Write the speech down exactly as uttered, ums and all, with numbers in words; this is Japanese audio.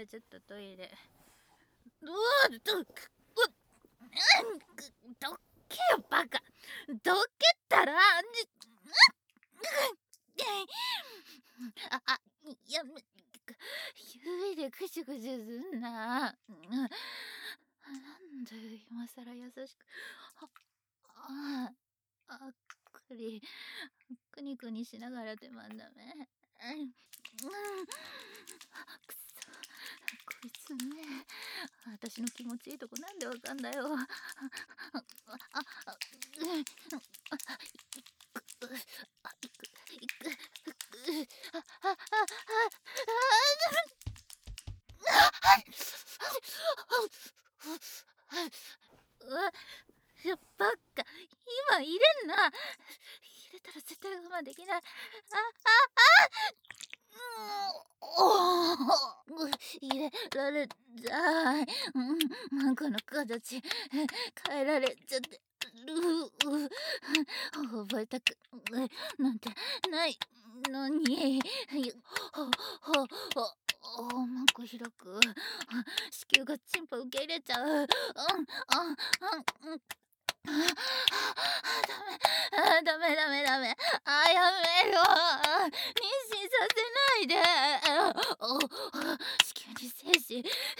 ちょっとトイレ。うわっど、うっ、どっけよバカ。どっけったら、あ、あ、やめ、指でクシュクシュすんな。なんで今さら優しく。あ、あ、あっくり、くにくにしながらでもダメ。うん、くそ、こいつね、私の気持ちいいとこなんでわかんだよ。あ、あ、あ、うん、あ、いく、あ、いく、いく、あ、あ、あ、あ、うわ、バッカ、今入れんな。入れたら絶対我慢できない。あ、あ、あ、うん、入れられない。うん、この形変えられちゃってる。覚えたくなんてないのに。ほほほほマンコ開く。子宮がチンポ受け入れちゃう。うん、あ、うん、あ、あ、ダメダメダメ。あ、やめろ。妊娠させないで。子宮に精子